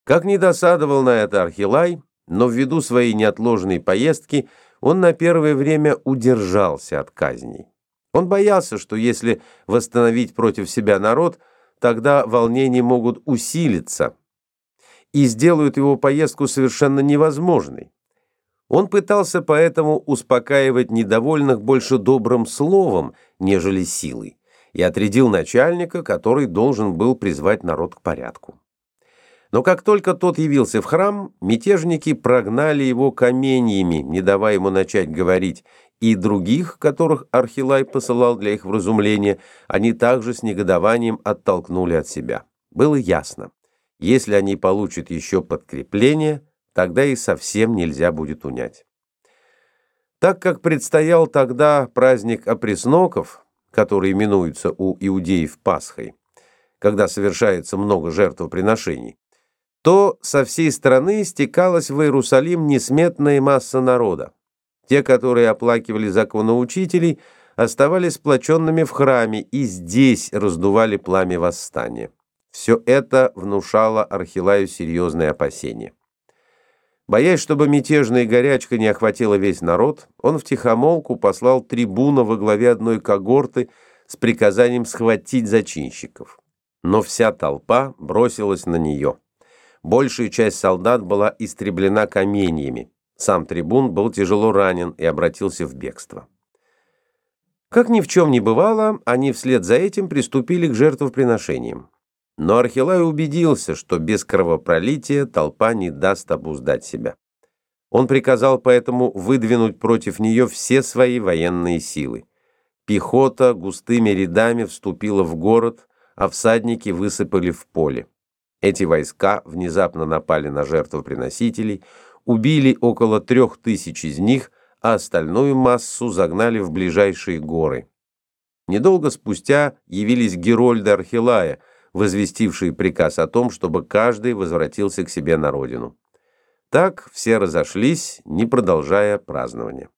Как ни досадовал на это Архилай, но ввиду своей неотложной поездки он на первое время удержался от казней. Он боялся, что если восстановить против себя народ, тогда волнения могут усилиться и сделают его поездку совершенно невозможной. Он пытался поэтому успокаивать недовольных больше добрым словом, нежели силой, и отрядил начальника, который должен был призвать народ к порядку. Но как только тот явился в храм, мятежники прогнали его каменьями, не давая ему начать говорить, и других, которых Архилай посылал для их вразумления, они также с негодованием оттолкнули от себя. Было ясно, если они получат еще подкрепление, тогда их совсем нельзя будет унять. Так как предстоял тогда праздник опресноков, который именуется у иудеев Пасхой, когда совершается много жертвоприношений, то со всей страны стекалась в Иерусалим несметная масса народа. Те, которые оплакивали законоучителей, оставались сплоченными в храме и здесь раздували пламя восстания. Все это внушало Архилаю серьезные опасения. Боясь, чтобы мятежная горячка не охватила весь народ, он втихомолку послал трибуна во главе одной когорты с приказанием схватить зачинщиков. Но вся толпа бросилась на нее. Большая часть солдат была истреблена каменьями. Сам трибун был тяжело ранен и обратился в бегство. Как ни в чем не бывало, они вслед за этим приступили к жертвоприношениям. Но Архилай убедился, что без кровопролития толпа не даст обуздать себя. Он приказал поэтому выдвинуть против нее все свои военные силы. Пехота густыми рядами вступила в город, а всадники высыпали в поле. Эти войска внезапно напали на жертвоприносителей, убили около 3000 из них, а остальную массу загнали в ближайшие горы. Недолго спустя явились герольды Архилая, возвестившие приказ о том, чтобы каждый возвратился к себе на родину. Так все разошлись, не продолжая празднования.